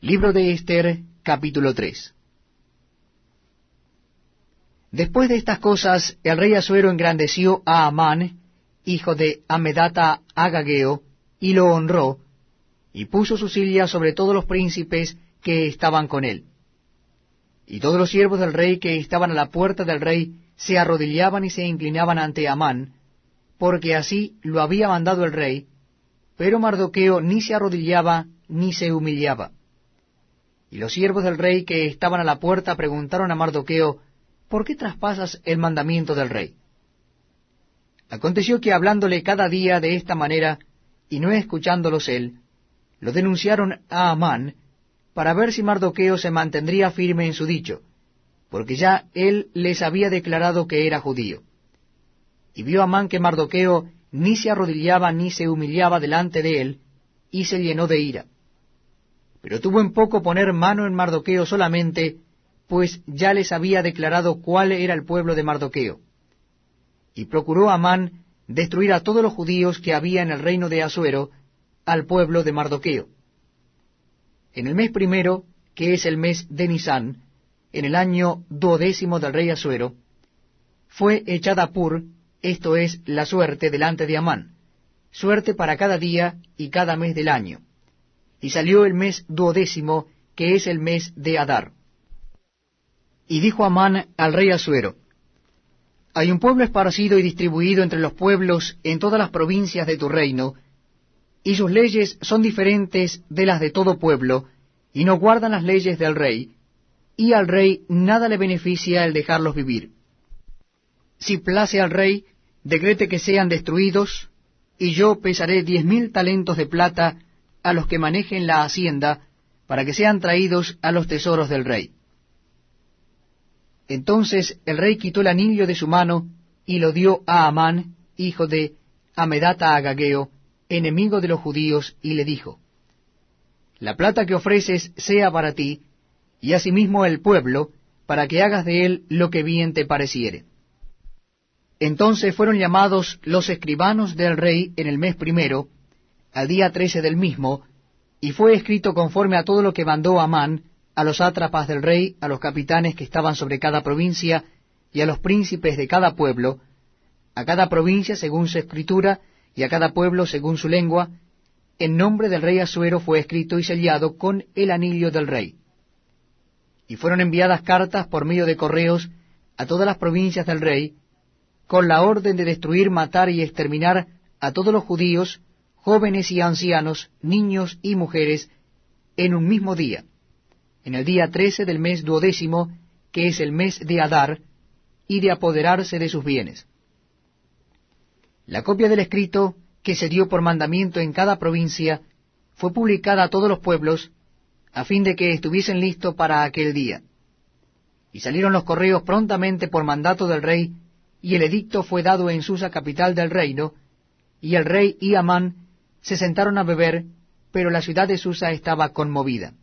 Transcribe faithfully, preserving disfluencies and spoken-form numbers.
Libro de Ester, capítulo tres. Después de estas cosas, el rey Asuero engrandeció a Amán, hijo de Amedata Agageo, y lo honró, y puso su silla sobre todos los príncipes que estaban con él. Y todos los siervos del rey que estaban a la puerta del rey se arrodillaban y se inclinaban ante Amán, porque así lo había mandado el rey, pero Mardoqueo ni se arrodillaba ni se humillaba. Y los siervos del rey que estaban a la puerta preguntaron a Mardoqueo, ¿por qué traspasas el mandamiento del rey? Aconteció que hablándole cada día de esta manera, y no escuchándolos él, lo denunciaron a Amán, para ver si Mardoqueo se mantendría firme en su dicho, porque ya él les había declarado que era judío. Y vio Amán que Mardoqueo ni se arrodillaba ni se humillaba delante de él, y se llenó de ira. Pero tuvo en poco poner mano en Mardoqueo solamente, pues ya les había declarado cuál era el pueblo de Mardoqueo. Y procuró Amán destruir a todos los judíos que había en el reino de Asuero, al pueblo de Mardoqueo. En el mes primero, que es el mes de Nisán, en el año duodécimo del rey Asuero, fue echada Pur, esto es, la suerte delante de Amán, suerte para cada día y cada mes del año. Y salió el mes duodécimo, que es el mes de Adar. Y dijo Amán al rey Asuero, hay un pueblo esparcido y distribuido entre los pueblos en todas las provincias de tu reino, y sus leyes son diferentes de las de todo pueblo, y no guardan las leyes del rey, y al rey nada le beneficia el dejarlos vivir. Si place al rey, decrete que sean destruidos, y yo pesaré diez mil talentos de plata a los que manejen la hacienda, para que sean traídos a los tesoros del rey. Entonces el rey quitó el anillo de su mano, y lo dio a Amán, hijo de Amedata Agageo, enemigo de los judíos, y le dijo, la plata que ofreces sea para ti, y asimismo el pueblo, para que hagas de él lo que bien te pareciere. Entonces fueron llamados los escribanos del rey en el mes primero, al día trece del mismo, y fue escrito conforme a todo lo que mandó Amán, a los sátrapas del rey, a los capitanes que estaban sobre cada provincia, y a los príncipes de cada pueblo, a cada provincia según su escritura, y a cada pueblo según su lengua, en nombre del rey Asuero fue escrito y sellado con el anillo del rey. Y fueron enviadas cartas por medio de correos a todas las provincias del rey, con la orden de destruir, matar y exterminar a todos los judíos, jóvenes y ancianos, niños y mujeres, en un mismo día, en el día trece del mes duodécimo, que es el mes de Adar, y de apoderarse de sus bienes. La copia del escrito, que se dio por mandamiento en cada provincia, fue publicada a todos los pueblos, a fin de que estuviesen listos para aquel día. Y salieron los correos prontamente por mandato del rey, y el edicto fue dado en Susa, capital del reino, y el rey y Amán se sentaron a beber, pero la ciudad de Susa estaba conmovida.